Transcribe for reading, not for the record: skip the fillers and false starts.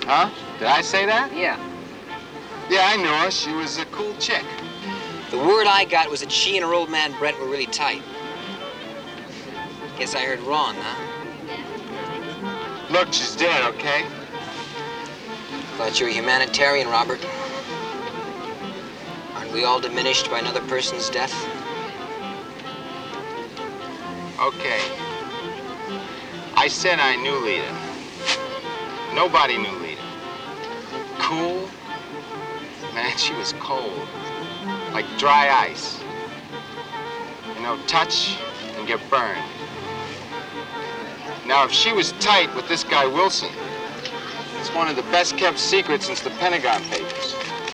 Huh? Did I say that? Yeah. Yeah, I knew her. She was a cool chick. The word I got was that she and her old man Brent were really tight. Guess I heard wrong, huh? Look, she's dead, okay? Thought you were a humanitarian, Robert. Aren't we all diminished by another person's death? Okay. I said I knew Lita. Nobody knew Lita. Cool? Man, she was cold. Like dry ice. You know, touch and get burned. Now, if she was tight with this guy Wilson, it's one of the best kept secrets since the Pentagon Papers.